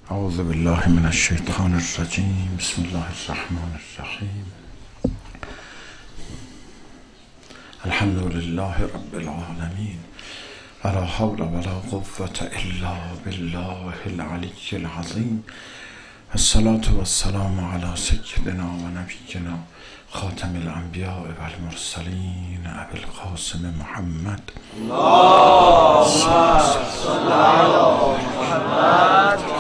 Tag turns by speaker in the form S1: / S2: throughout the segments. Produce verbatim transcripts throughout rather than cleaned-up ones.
S1: اعوذ بالله من الشیطان الرجیم. بسم الله الرحمن الرحیم. الحمد لله رب العالمین ولا حول ولا قوة الا بالله العلی العظیم. الصلاة والسلام علی سیدنا و نبینا خاتم الانبیاء و المرسلین ابی القاسم محمد. اللهم صل علی محمد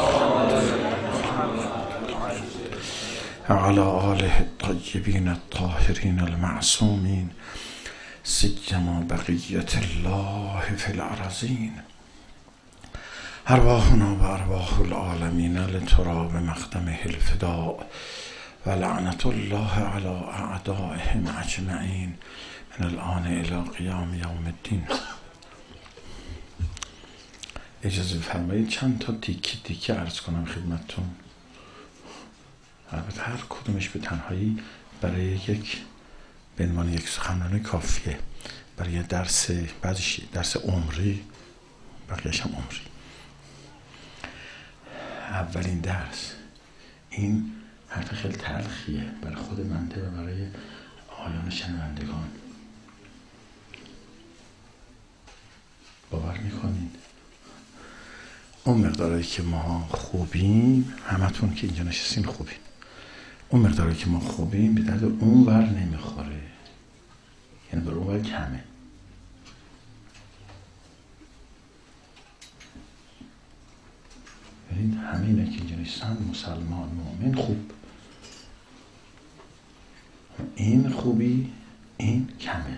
S1: وعلى آله الطیبین الطاهرین المعصومین سیما بقیة الله فی الارضین. ارواحنا و ارواح العالمین لتراب مقدمه الفداء و لعنت الله علی اعدائهم اجمعین من الآن الی قیام یوم الدین. اجازه بفرمایید چند تا دیکی دیکی عرض کنم خدمتتون. البته هر کدومش به تنهایی برای یک به عنوان یک سخنرانی کافیه، برای درس بعضیش درس عمری، بقیه‌اش هم عمری. اولین درس این حرف خیلی تلخیه برای خود منده و برای آیان شنوندگان. باور میکنید اون مقداری که ما خوبیم، همتون که اینجا نشستین خوبین، اون مقداری که ما خوبیم به درد اون ور نمیخوره، یعنی برای اون ور کمه. ببینید همه اینا که اینجا نیستن مسلمان مؤمن خوب، این خوبی این کمه.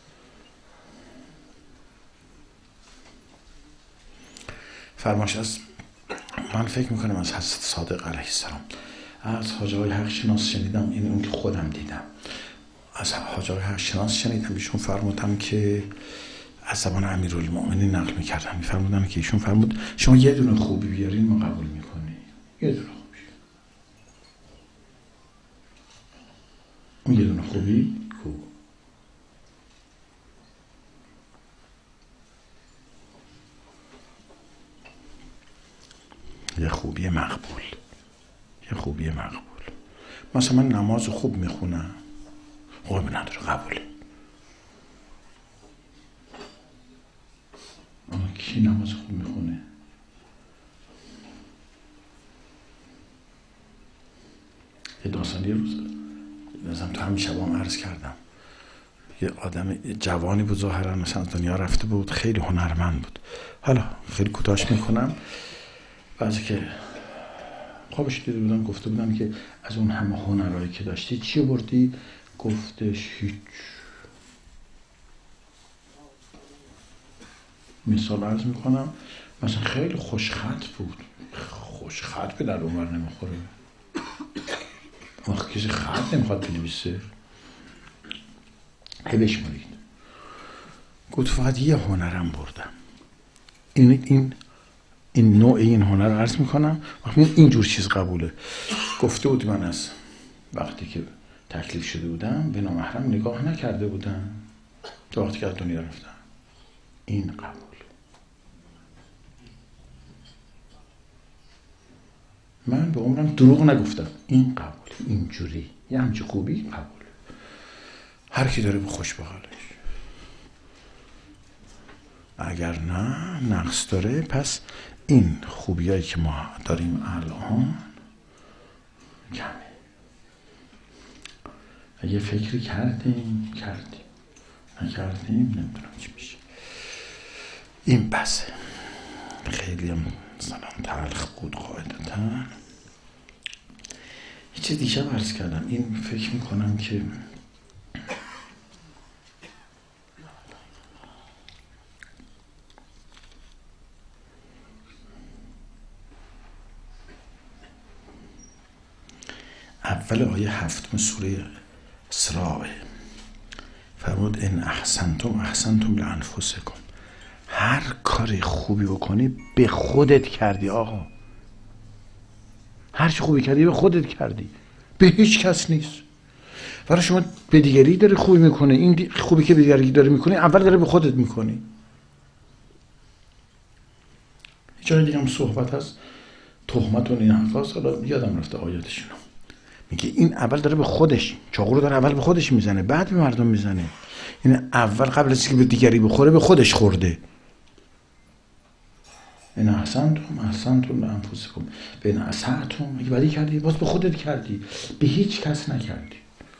S1: فرمایش از من فکر میکنم از حضرت صادق علیه السلام، از حاجی آقای حق شناس شنیدم، این اون که خودم دیدم، از حاجی آقای حق شناس شنیدم. ایشون فرمودن که از زبان امیرالمؤمنین نقل میکردن، میفرمودن که ایشون فرمود شما یه دونه خوبی بیارین ما قبول میکنیم، یه دونه خوبی، اون یه دونه خوبی کو یه خوبی مقبول، یه خوبی مقبول. مثلا من نماز خوب میخونم، خوبی نداره، قبوله. اما کی نماز خوب میخونه؟ یه داستانی روز مثلا تو همین شب هم عرض کردم، یه آدم جوانی بود ظاهرا مثلا دنیا رفته بود، خیلی هنرمند بود. حالا خیلی کوتاش میکنم، بعضی که خوابش دیده بودن گفته بودن که از اون همه هنرهایی که داشتی چی بردی؟ گفتش هیچ. مثال عرض میکنم، مثلا خیلی خوشخط بود، خوشخط به در اونور نمیخوره، وقتی کسی خط نمیخواد بنویسه هبش مرید. گفت فقط یه هنرم بردم، این این این نوع این هنر رو عرض میکنم. وقتی اینجور چیز قبوله. گفته بود من از وقتی که تکلیف شده بودم به نامحرم نگاه نکرده بودم تا وقتی که از دنیا رفتم. این قبول. من به عمرم دروغ نگفتم، این قبول، اینجوری یه همچی خوبی قبول. هر کی داره به خوش بغلش، اگر نه نقص داره. پس این خوبیایی که ما داریم الان کمه. اگه فکری کردیم کردیم، نکردیم نمیدونم چی میشه. این بسه. خیلی هم مثلا تلخ بود قاعدتا. یه چیز دیشب عرض کردم، این فکر میکنم که اول آیه هفتم سوره اسراء فرمود ان احسنتم احسنتم لانفسکم. هر کاری خوبی بکنی به خودت کردی آقا. هر چی خوبی کردی به خودت کردی، به هیچ کس نیست. برای شما به دیگری داره خوبی میکنه، این خوبی که به دیگری داره میکنه اول داره به خودت میکنی. جای دیگه هم صحبت هست تهمت و این حرفاست. حالا یادم رفته آیاتشونو. میگه این اول داره به خودش چاقو رو داره اول به خودش میزنه بعد به مردم میزنه. این اول قبل از اینکه به دیگری بخوره به خودش خورده. این احسنتم احسنتم لانفسکم و ان اسأتم اگه بدی کردی باز به خودت کردی، به هیچ کس نکردی.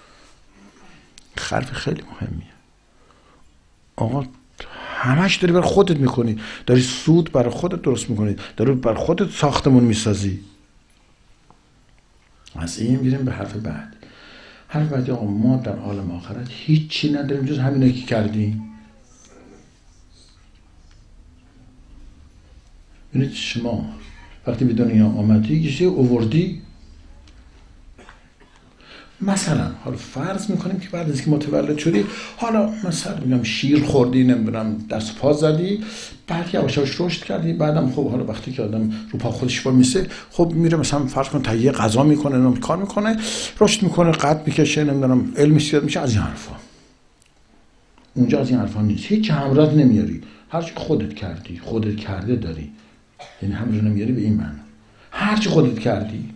S1: حرف خیلی مهمیه. آقا همش داری برای خودت میکنی، داری سود برای خودت درست میکنی، داری برای خودت ساختمون میسازی. از این میریم به حرف بعد. حرف بعدی آقا ما در عالم آخرت هیچی نداریم جز همینایی که کردیم. ببینید شما وقتی به دنیا آمدی یه چیزی آوردی، مثلا حالا فرض میکنیم که بعد از اینکه متولد شدی حالا مثلا میگم شیر خوردی، نمیدونم دست پا زدی، بعد یواش یواش رشد کردی، بعدم خب حالا وقتی که آدم رو پا خودش وای میسه خب میره مثلا فرض کن تهیه غذا میکنه، نمیدونم کار میکنه، رشد میکنه، قد میکشه، نمیدونم علم زیاد میشه، از این حرفا. اونجا از این حرفا نیست، هیچ همراه نمیاری، هر چی خودت کردی خودت کرده داری، یعنی همراه نمیاری به این معنی هر چی خودت کردی.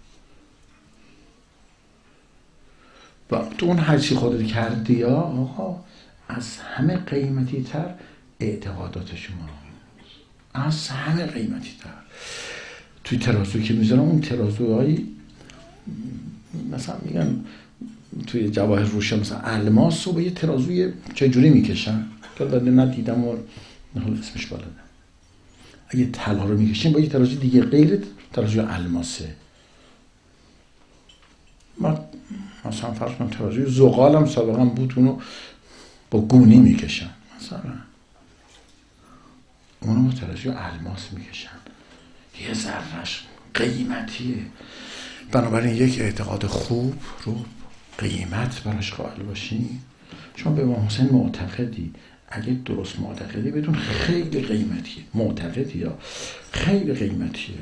S1: و تو اون هر چی خودت کردی یا آقا از همه قیمتی تر اعتقادات شما، از همه قیمتی تر. توی ترازو که میذارم اون ترازوهایی مثلا میگن توی جواهر روشن مثلا الماس رو به یه ترازوی چجوری میکشن که بعد ندیدم و حالا اسمش بلدم. اگه طلا رو میکشیم با یه ترازوی دیگه غیر ترازوی الماسه. ما مثلا فرض کنم ترازوی زغال هم سابقا بود، اونو با گونی میکشن، مثلا اونو با ترازوی الماس میکشن، یه ذرهش قیمتیه. بنابراین یک اعتقاد خوب رو قیمت براش قائل باشی. شما به امام حسین معتقدی، اگه درست معتقدی بدون خیلی قیمتیه، معتقدی یا خیلی قیمتیه.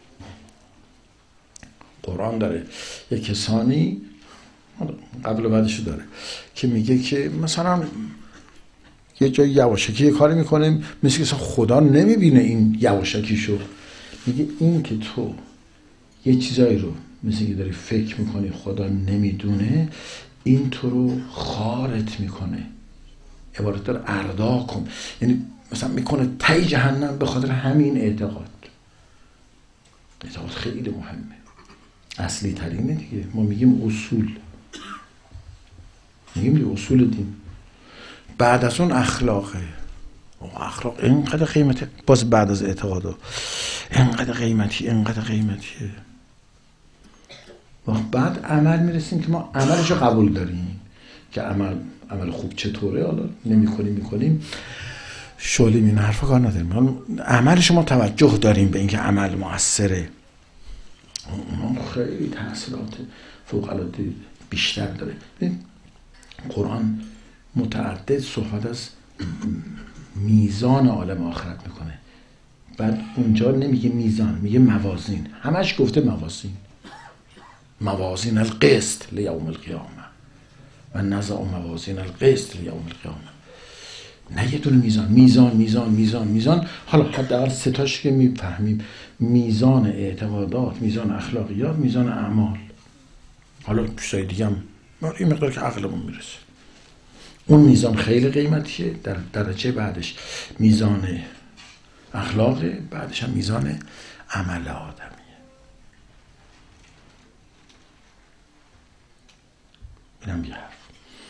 S1: قرآن داره یک کسانی قبل و بعدشو داره که میگه که مثلا یه جای یواشکی یه کاری میکنه مثل که خدا نمیبینه این یواشکیشو، میگه این که تو یه چیزایی رو مثل که داری فکر میکنی خدا نمیدونه، این تو رو خارت میکنه. عبارت داره اردا کن، یعنی مثلا میکنه تی جهنم به خاطر همین اعتقاد. اعتقاد خیلی مهمه، اصلی ترینه دیگه. ما میگیم اصول، میگیم دیگه اصول دین. بعد از اون اخلاقه. اخلاق اینقدر قیمتی، باز بعد از اعتقادا اینقدر قیمتی، اینقدر قیمتیه. بعد عمل میرسیم که ما عملشو قبول داریم که عمل عمل خوب چطوره، حالا نمی‌کنیم می‌کنیم شغلی این حرفا کار نداریم، عملش ما توجه داریم به اینکه عمل موثره. اون خیلی تاثیرات فوق العاده بیشتر داره. قرآن متعدد صحبت از میزان عالم آخرت میکنه، بعد اونجا نمیگه میزان، میگه موازین. همش گفته موازین، موازین القسط لیوم القیامه و نزع موازین القسط لیوم القیامه. نه یه دونه میزان، میزان میزان میزان میزان. حالا حداقل سه تاش که میفهمیم، میزان اعتقادات، میزان اخلاقیات، میزان اعمال. حالا چیزای دیگه هم این مقدار که عقلمون میرسه. اون میزان خیلی قیمتیه، در درجه بعدش میزان اخلاقه، بعدش هم میزان عمل آدمیه. اینم یه حرف.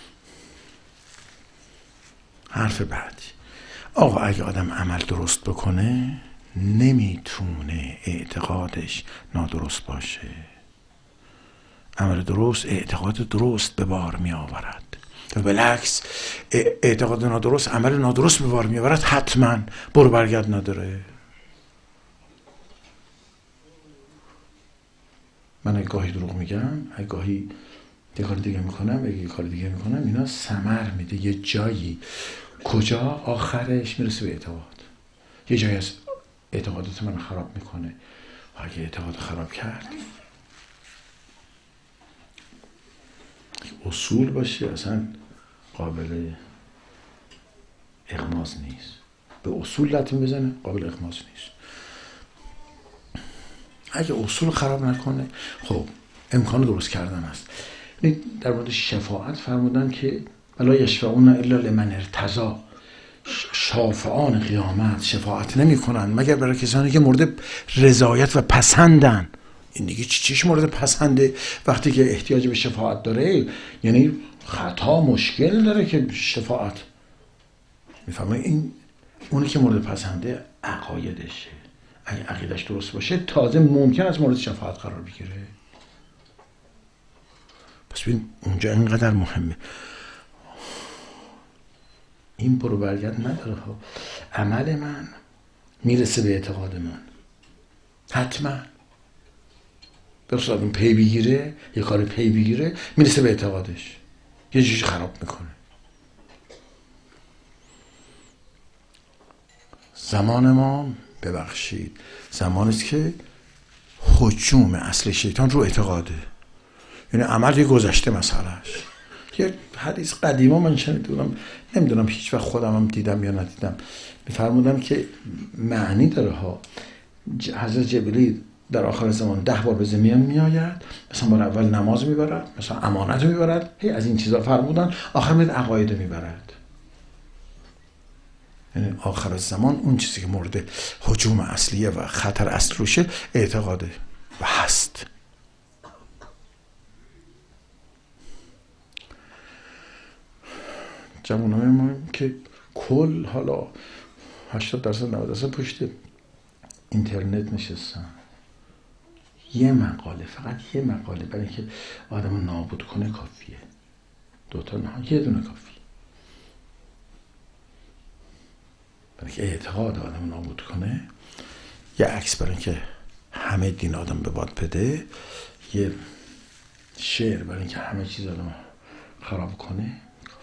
S1: حرف بعدی، آقا اگه آدم عمل درست بکنه نمیتونه اعتقادش نادرست باشه. عمل درست اعتقاد درست به بار می آورد و بالعکس اعتقاد نادرست عمل نادرست به بار می آورد. حتما برو برگرد نداره. من اگه گاهی دروغ میگم، اگه گاهی یه کار دیگه میکنم، اگه یه کار دیگه میکنم، اینا ثمر میده یه جایی. کجا؟ آخرش میرسه به اعتقاد. یه جایی از اعتقادات من خراب میکنه. و اگه اعتقاد خراب کرد، اصول باشه اصلا قابل اغماض نیست. به اصول لطمه بزنه قابل اغماض نیست. اگه اصول خراب نکنه خب امکان درست کردن است. در مورد شفاعت فرمودن که ولا یشفعون الا لمن ارتضی، شافعان قیامت شفاعت نمی کنن مگر برای کسانی که مورد رضایت و پسندن. این دیگه چیش مورد پسنده وقتی که احتیاج به شفاعت داره؟ یعنی خطا مشکل داره که شفاعت میفهمه. این اونی که مورد پسنده عقایدشه، اگه عقیدش درست باشه تازه ممکن است مورد شفاعت قرار بگیره. پس ببین اونجا اینقدر مهمه. این برو برگرد نداره ها. عمل من میرسه به اعتقاد من حتما. بخصوص اون پی بگیره، یه کار پی بگیره میرسه به اعتقادش، یه چیزی خراب میکنه. زمان ما ببخشید زمانی است که هجوم اصل شیطان رو اعتقاده، یعنی عمل یه گذشته مسئلهش. یه حدیث قدیما من شنیدم، نمیدونم هیچ وقت خودم هم دیدم یا ندیدم، میفرمودن که معنی داره ها. حضرت جبریل در آخر زمان ده بار به زمین میآید، مثلا بار اول نماز میبرد، مثلا امانت میبرد، هی از این چیزا فرمودن، آخر میاد عقاید میبرد. یعنی آخر زمان اون چیزی که مورد هجوم اصلیه و خطر اصل روشه اعتقاده و هست. جوانای ما که کل حالا هشتاد درصد نود درصد پشت اینترنت نشستن، یه مقاله، فقط یه مقاله برای اینکه آدمو نابود کنه کافیه. دوتا نه، یه دونه کافیه برای اینکه اعتقاد آدمو نابود کنه. یه عکس برای اینکه همه دین آدم به باد بده، یه شعر برای اینکه همه چیز آدم خراب کنه.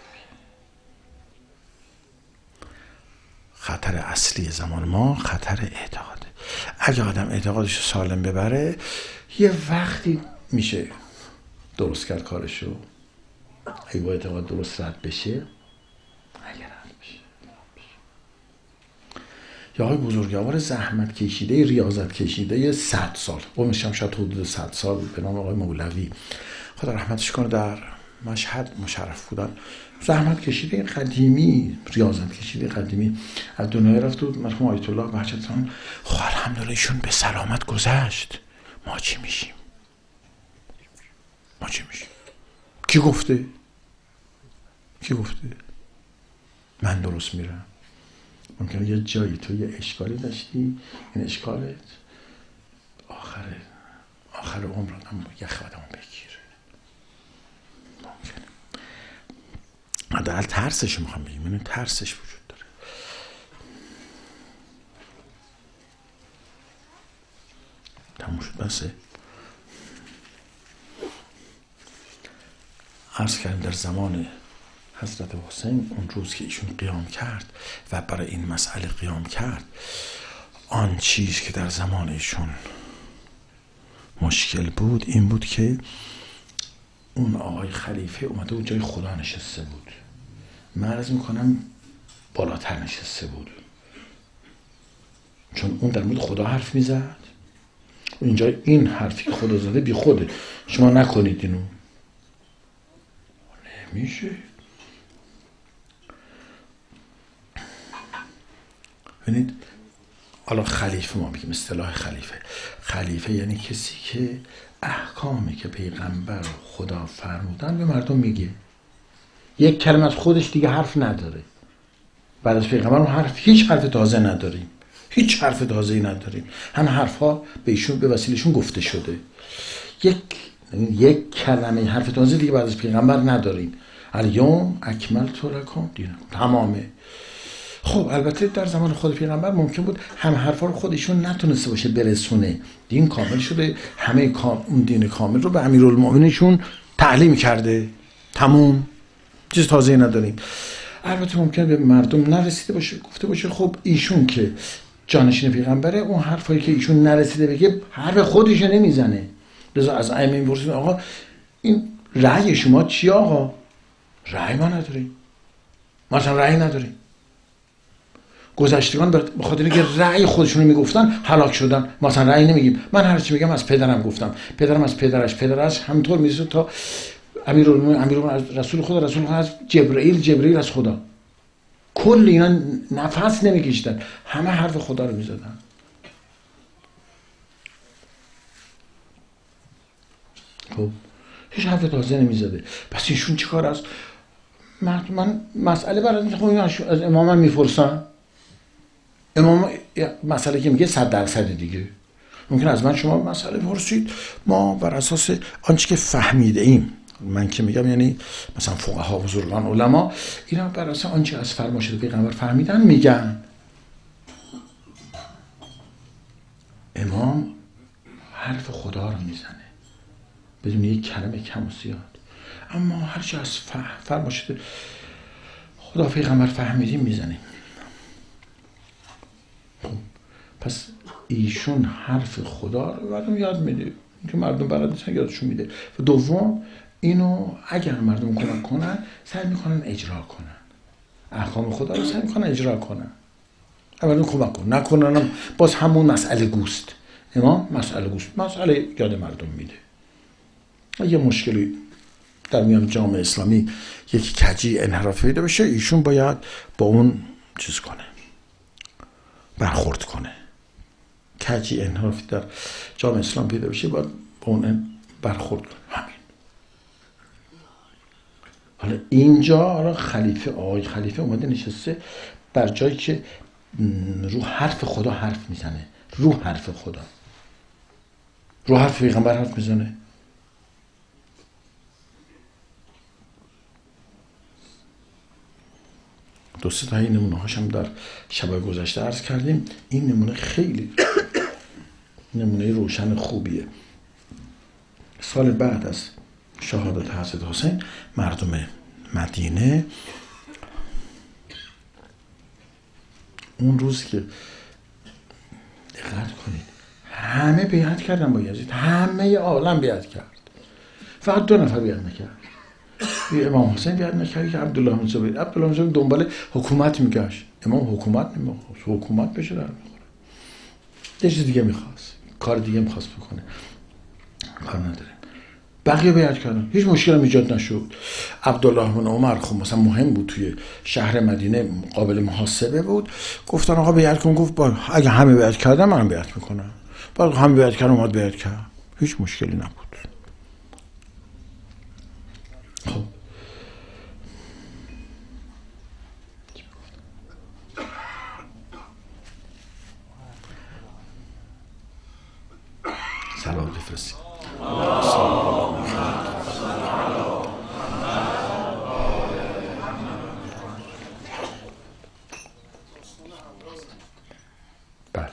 S1: خطر اصلی زمان ما خطر اعتقاده. اگه آدم اعتقادش سالم ببره یه وقتی میشه درست کرد کارشو، اگه با اعتقاد درست رد بشه، اگه رد بشه. یا آقای بزرگوار زحمت کشیده، ریاضت کشیده یه صد سال، عمرش هم شاید حدود صد سال، به نام آقای مولوی خدا رحمتش کنه، در مشهد مشرف بودن. زحمت کشیده قدیمی، ریاضت کشیده قدیمی، از دنیا رفت و مرحوم آیت الله بهجتان خب الحمدلله ایشون به سلامت گذشت. ما چی میشیم؟ ما چی میشیم؟ کی گفته؟ کی گفته؟ من درست میرم. ممکنه یه جایی تو یه اشکالی داشتی، این اشکالت آخر آخر عمرت هم یخ آدمو بگیر. ممکنه. حداقل ترسش میخوام بگیم، این ترسش وجود داره. تموم شد بسه. عرض کردیم در زمان حضرت حسین، اون روز که ایشون قیام کرد و برای این مسئله قیام کرد، آن چیز که در زمان ایشون مشکل بود این بود که اون آقای خلیفه اومده و جای خدا نشسته بود. من عرض میکنم بالاتر نشسته بود، چون اون در مورد خدا حرف میزد. اینجا این حرفی که خدا زده بی خوده، شما نکنید اینو. نمیشه. ببینید حالا خلیفه، ما بگیم اصطلاح خلیفه، خلیفه یعنی کسی که احکامی که پیغمبر خدا فرمودن به مردم میگه. یک کلمه از خودش دیگه حرف نداره. بعد از پیغمبر اون حرف، هیچ حرف تازه نداریم، هیچ حرف تازه‌ای نداریم. همه حرفها به ایشون به وسیلهشون گفته شده. یک یک کلمه حرف تازه دیگه بعد از پیغمبر نداریم. الیوم اکملت لکم دینکم، تمامه. خب البته در زمان خود پیغمبر ممکن بود هم حرفا رو خودشون نتونسته باشه برسونه، دین کامل شده، همه کام اون دین کامل رو به امیرالمومنینشون تعلیم کرده، تموم، چیز تازه‌ای نداریم. البته ممکنه به مردم نرسیده باشه، گفته باشه خب ایشون که جانشین پیغمبره، اون حرفایی که ایشون نرسیده بگه حرف خودش نمیزنه. لذا از ائمه میپرسید آقا این رأی شما چیه؟ آقا رأی ما نداریم، ما اصلا رأی نداریم. گذشتگان به خاطر اینکه رأی خودشون رو میگفتن هلاک شدن. مثلا رأی نمیگیم، من هر چی میگم از پدرم گفتم، پدرم از پدرش، پدرش همینطور میرسه تا امیرالمومنین، امیرالمومنین از رسول خدا، رسول خدا از جبرئیل، جبرئیل از خدا. کل اینا نفس نمیکشیدن، همه حرف خدا رو میزدن. خب هیچ حرف تازه نمیزده. پس ایشون چیکار است؟ من, من مسئله برای خب از امامم میپرسن، امام مسئله که میگه صد درصد دیگه. ممکن از من شما مسئله پرسید، ما بر اساس آنچه که فهمیده ایم، من که میگم یعنی مثلا فقها، بزرگان، علما، اینا بر اساس آنچه از فرمایشات پیغمبر فهمیدن میگن. امام حرف خدا رو میزنه بدون یک کلمه کم و زیاد، اما هرچی از فرمایشات خدا پیغمبر فهمیدیم میزنیم. خب پس ایشون حرف خدا رو مردم یاد میده که مردم بلد نیستن، یادشون میده. و دوم اینو اگر مردم کمک کنن سعی میکنن اجرا کنن، احکام خدا رو سعی میکنن اجرا کنن. مردم کمک کنن، نکنن باز همون مسئله گوست. امام مسئله گوست، مسئله یاد مردم میده. یه مشکلی در میان جامعه اسلامی یکی کجی انحراف پیدا بشه، ایشون باید با اون چیز کنه، برخورد کنه. کجی انحرافی در جامعه اسلام پیدا بشه باید با اون برخورد کنه. همین. حالا اینجا حالا خلیفه، آقای خلیفه اومده نشسته بر جایی که رو حرف خدا حرف میزنه، رو حرف خدا، رو حرف پیغمبر حرف میزنه. دو سه تا این نمونه هاشم در شبای گذشته عرض کردیم. این نمونه خیلی نمونه روشن خوبیه. سال بعد از شهادت حضرت حسین مردم مدینه اون روز که دقت کنید همه بیعت کردن با یزید، همه عالم بیعت کرد، فقط دو نفر بیعت نکرد. امام حسین بیعت نکرد که عبدالله بن زبیر. عبدالله بن زبیر دنبال حکومت میگشت، امام حکومت نمیخواست، حکومت بشه در میخوره، یه چیز دیگه میخواست، کار دیگه میخواست بکنه، کار نداره. بقیه بیعت کردن، هیچ مشکل هم ایجاد نشد. عبدالله بن عمر خب مثلا مهم بود، توی شهر مدینه قابل محاسبه بود. گفتن آقا بیعت کن، گفت با اگه همه بیعت کردن منم بیعت میکنم. بعد همه بیعت کردن، اومد بیعت کرد، هیچ مشکلی نبود. خب سلام بفرستید. بله،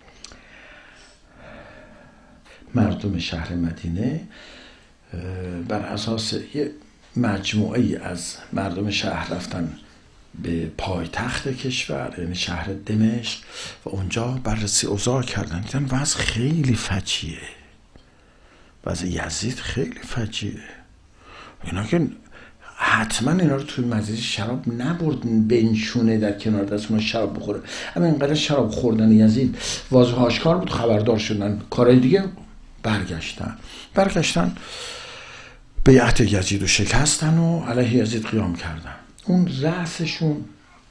S1: مردم شهر مدینه بر اساس یه مجموعه ای از مردم شهر رفتن به پایتخت کشور، یعنی شهر دمشق، و اونجا بررسی اوضاع کردن. دیدن وضع خیلی فجیعه، وضع یزید خیلی فجیعه. اینا که حتما اینا رو توی مجلس شراب نبرد بنشونه در کنار دستشون شراب بخوره، اما اینقدر شراب خوردن یزید واضح آشکار بود، خبردار شدن، کارهای دیگه برگشتن برگشتن بیعت یزید رو شکستن و علیه یزید قیام کردن. اون رأسشون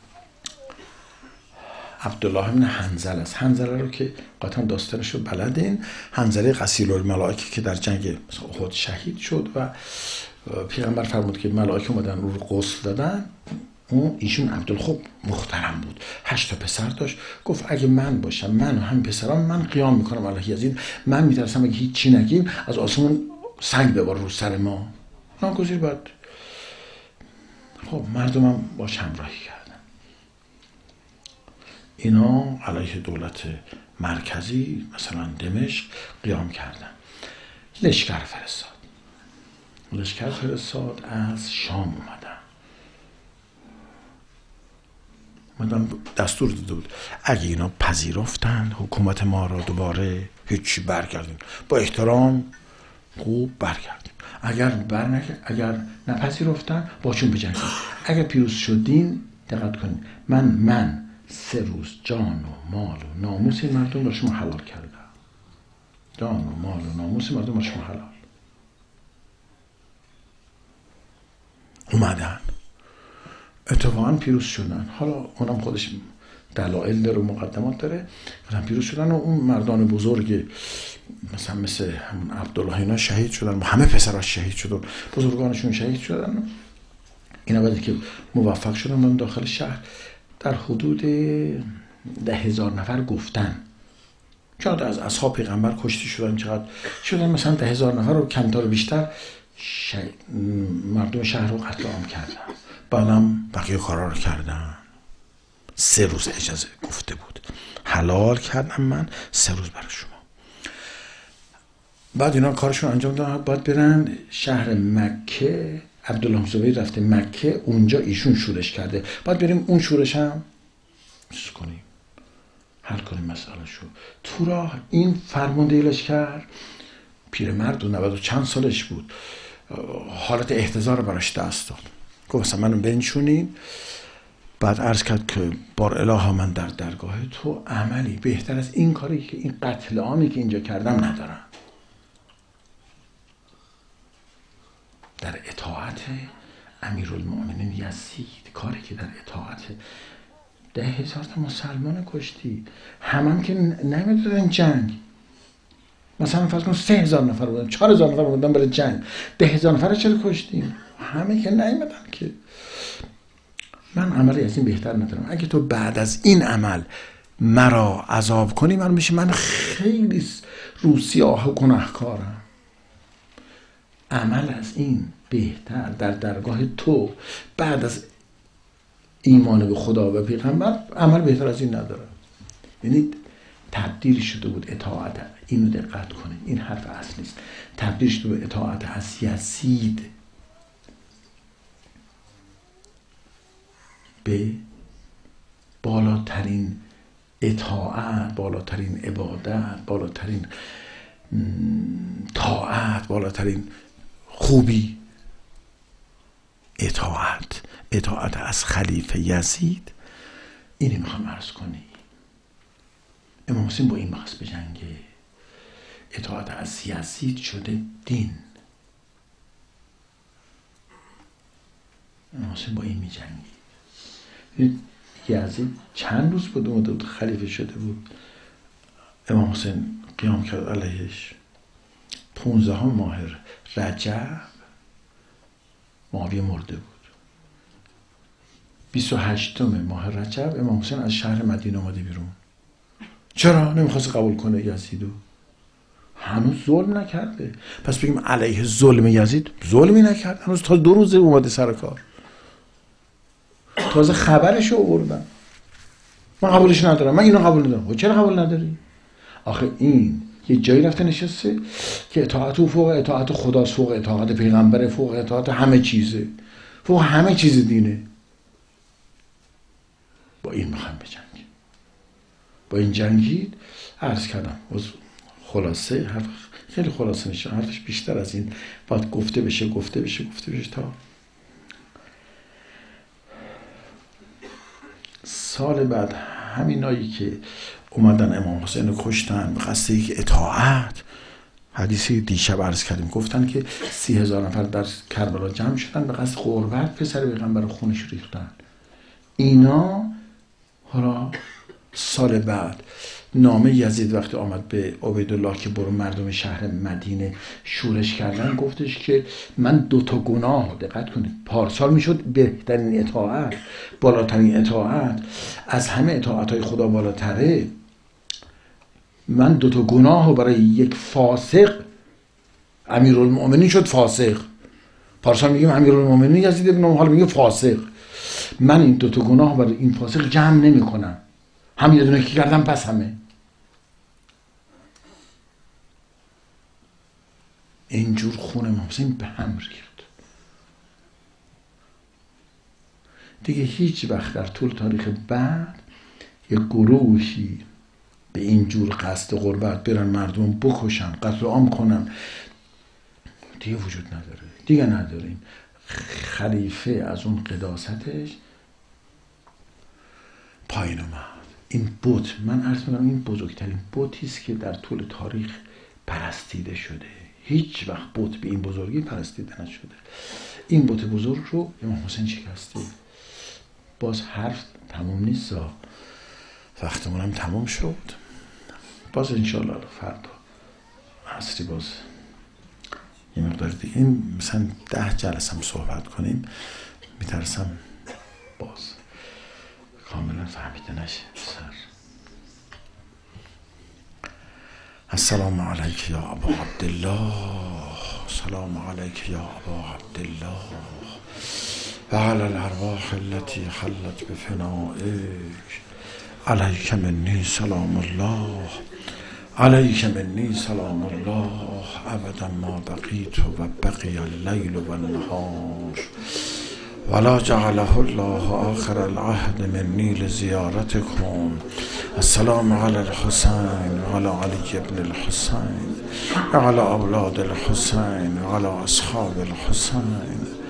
S1: عبدالله بن حنظله است. حنظله رو که قاطعا داستانش رو بلدین، حنظله غسیل الملائکه که در جنگ احد شهید شد و پیغمبر فرمود که ملائکه اومدن رو غسل دادن. اون ایشون عبدالخب محترم بود، هشت تا پسر داشت. گفت اگه من باشم، من و همین پسرام، من قیام میکنم علیه یزید. من میترسم اگه هیچ چی نگیم از آسمون سنگ بباره رو سر ما. ناگزیر بعد خب مردمم باش همراهی کردن. اینا علیه دولت مرکزی مثلا دمشق قیام کردن. لشکر فرستاد لشکر فرستاد از شام اومدن. اومدن دستور داده بود اگه اینا پذیرفتن حکومت ما را دوباره هیچی برگردیم، با احترام خوب برگردیم. اگر بر نک... اگر نپذیرفتن باشون بجنگید. اگر پیروز شدین دقت کنید، من من سه روز جان و مال و ناموس این مردم را شما حلال کردم. جان و مال و ناموس مردم را شما حلال. اومدن اتفاقا پیروز شدن. حالا اونم خودش دلایل داره و مقدمات داره. مثلا پیروز شدن و اون مردان بزرگ مثلا مثل همون عبدالله اینا شهید شدن، همه پسراش شهید شدن، بزرگانشون شهید شدن. اینا بعد که موفق شدن من داخل شهر در حدود ده هزار نفر گفتن چقدر از اصحاب پیغمبر کشته شدن، چقدر شدن مثلا ده هزار نفر و کمتر و بیشتر ش... مردم شهر رو قتل عام کردن. بعدم بقیه کارا رو کردن. سه روز اجازه گفته بود حلال کردم من سه روز برای شما. بعد اینا کارشون انجام دادن، باید برن شهر مکه. عبدالله زبیر رفته مکه، اونجا ایشون شورش کرده، باید بریم اون شورش هم چیز کنیم، حل کنیم مسئله شو. تو راه این فرمانده لشکر پیرمرد و نود و چند سالش بود، حالت احتضار براش دست داد. گفت مثلا منو بنشونین. بعد عرض کرد که بار اله من در درگاه تو عملی بهتر از این کاری که این قتل عامی که اینجا کردم ندارم. در اطاعت امیرالمؤمنین یزید، کاری که در اطاعت ده هزار تا مسلمان کشتی، همه هم که نمیدادن جنگ. مثلا فرض کن سه هزار نفر بودن، چهار هزار نفر بودن برای جنگ، ده هزار نفر چرا کشتیم؟ همه که نیومدن که. من عملی از این بهتر ندارم. اگه تو بعد از این عمل مرا عذاب کنی، من میشه من خیلی روسیاه و گناهکارم. عمل از این بهتر در درگاه تو بعد از ایمان به خدا و پیغمبر عمل بهتر از این نداره. یعنی تبدیل شده بود اطاعت، اینو دقت کنید، این حرف اصلی است، تبدیل شده بود اطاعت از یزید به بالاترین اطاعت، بالاترین عبادت، بالاترین طاعت، بالاترین خوبی. اطاعت اطاعت از خلیفه یزید. اینی میخوام عرض کنی. امام حسین با این میخواست بجنگه. اطاعت از یزید شده دین. امام حسین با این میجنگید. یزید چند روز بود اومده بود خلیفه شده بود، امام حسین قیام کرد علیهش. پونزده ماه رجب معاویه مرده بود. بیست و هشتم ماه رجب امام حسین از شهر مدینه اومده بیرون. چرا نمیخواست قبول کنه یزیدو؟ هنوز ظلم نکرده. پس بگیم علیه ظلم یزید ظلمی نکرد. هنوز تا دو روزه اومده سر کار، تازه خبرشو آوردن. من قبولش ندارم، من اینو قبول ندارم. چرا قبول نداری؟ آخه این یه جایی رفته نشسته که اطاعت او فوق اطاعت خداست، فوق اطاعت پیغمبر، فوق اطاعت همه چیزه، فوق همه چیز دینه. با این میخوام بجنگید. با این جنگید. عرض کردم خلاصه حرف خیلی خلاصه نشه، حرفش بیشتر از این باید گفته بشه گفته بشه گفته بشه تا سال بعد همینایی که اومدن امام حسین رو کشتن به قصد یک اطاعت. حدیثی دیشب عرض کردیم، گفتن که سی هزار نفر در کربلا جمع شدن به قصد قربت پسر پیغمبر رو خونش ریختن. اینا حالا سال بعد نامه یزید وقتی آمد به عبیدالله که برو مردم شهر مدینه شورش کردن، گفتش که من دو تا گناه، دقت کنید، پارسال میشد بهترین اطاعت، بالاترین اطاعت، از همه اطاعتهای خدا بالاتره. من دو تا گناه برای یک فاسق، امیرالمؤمنین شد فاسق، پارسال میگیم امیرالمؤمنین یزید ابن معاویه، حالا میگه فاسق. من این دو تا گناه برای این فاسق جمع نمی کنم، هم یه دونه که کردم پس همه. اینجور خون امام حسین به هم ریخت. دیگه هیچ وقت در طول تاریخ بعد یه گروهی به اینجور قصد قربت برن مردم بکشن، قتل عام کنن، دیگه وجود نداره. دیگه نداریم. خلیفه از اون قداستش پایین اومد. این بت، من عرض می‌کنم این بزرگترین بتی است که در طول تاریخ پرستیده شده. هیچ وقت بت به این بزرگی پرستیده نشده. این بت بزرگ رو امام حسین شکسته. باز حرف تموم نیست، وقتمون هم تموم شد. باز انشالله فردا عصری باز یه مقدار دیگه این مثلا ده جلسه هم صحبت کنیم. میترسم باز کاملا فهمیده نشه سر. السلام علیک یا ابا عبدالله، سلام علیک یا ابا عبدالله و علی الارواح التي حلت بفنائک، علیک منی سلام الله، علیک منی سلام الله ابدا ما بقیت و بقی اللیل و النهار ولا جعله الله آخر العهد منی لزیارتکم. السلام علی الحسین و علی علی ابن الحسین و علی اولاد الحسین و علی اصحاب الحسین